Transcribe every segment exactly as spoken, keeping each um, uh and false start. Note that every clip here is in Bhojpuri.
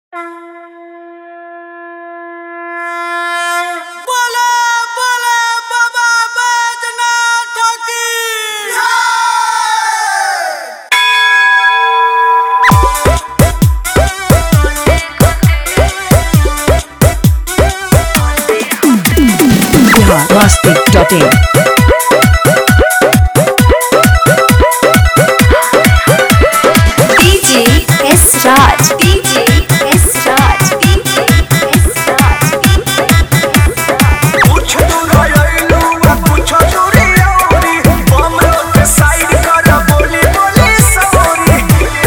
Masti dot in. D J S Raj, D J S Raj, D J S Raj, D J S Raj. कुछ दूर आइलू कुछ दूरी औरी बमरो के साइड कर बोली बोली सॉरी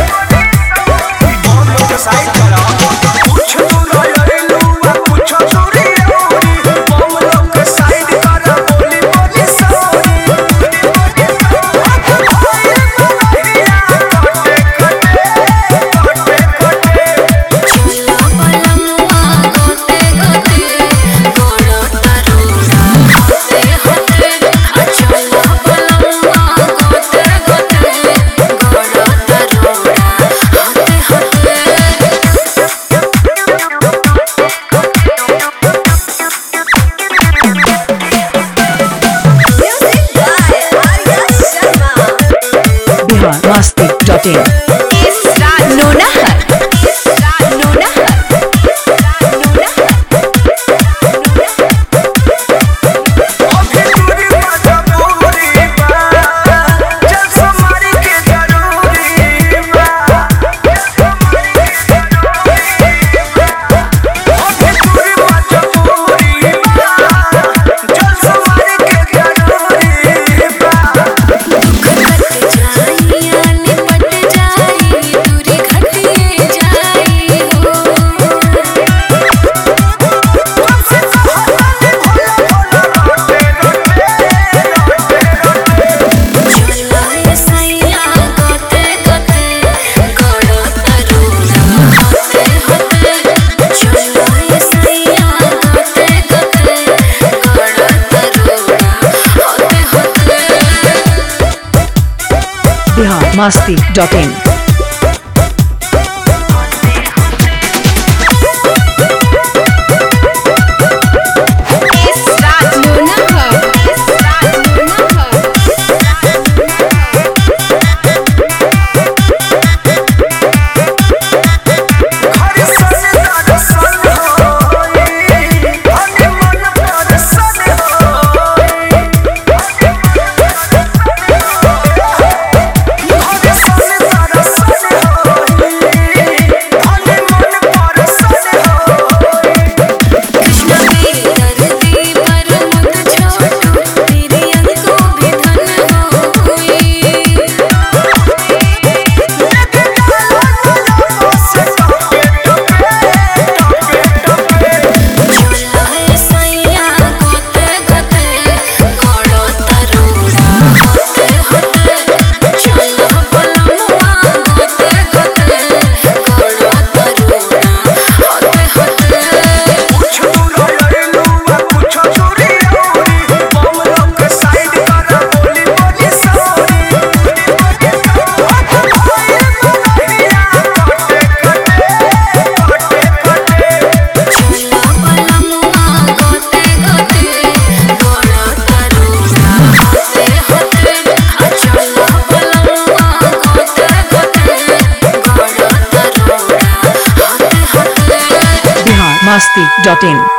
बमरो के साइड कर कुछ दूर आइलू कुछ दूरी औरी बमरो के साइड कर बोली बोली sorry Masti dot in. S Raj Nonahar, S Raj Nonahar, S Raj Nonahar. अभी दूरी मजबूरी बा जब समारी के जरूरी बा जब समारी के जरूरी बा अभी दूरी मजबूरी बा जब समारी के जरूरी बा Bihar Masti dot in. S Raj Nonahar, S Raj Nonahar, S Raj Nonahar. हर सन दर्शन होई हर मन दर्शन होई हर सन दर्शन होई हर मन दर्शन होई कृष्ण मेरी धरती पर मुझ छोटू तेरी अंगों भी धन होई चला है सैया गोते गोते गोड़ो तरोड़ा होते होते चला बलमुआ गोते गोते गोड़ो तरोड़ा होते होते कुछ दूर आइलू कुछ दूरी औरी बमरो के साइड कर बोली बोली सॉरी चला बलमुआ गोते गोते गोड़ो तरोड़ा होते होते चला बलमुआ गोते गोते गोड़ो तरोड़ा होते होते Bihar Masti dot in.